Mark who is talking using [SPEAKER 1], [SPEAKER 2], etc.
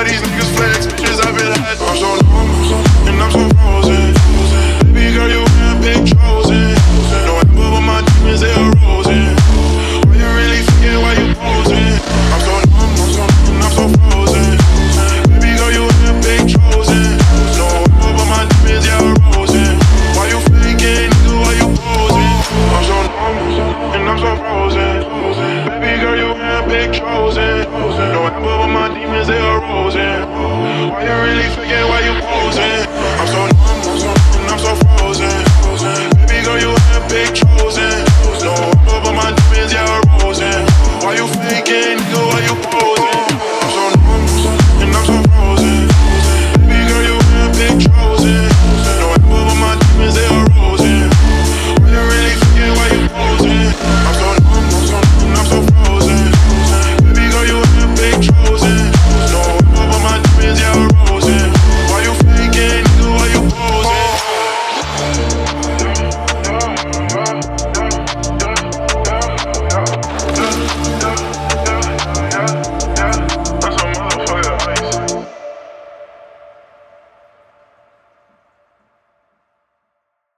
[SPEAKER 1] how these niggas flex, bitches I've been hot. I'm so numb, and I'm so frozen. Baby girl, you have been chosen. No amber, but my demons, they are rosing. Why you really forget why you posing? I'm so numb, and I'm so frozen. Baby girl, you have been chosen. No amber, but my demons, they are rosing. Why you faking, nigga, why you posing? I'm so numb, and I'm so frozen. Baby girl, you have been chosen. No amber, but my demons, they are rosing. Why you really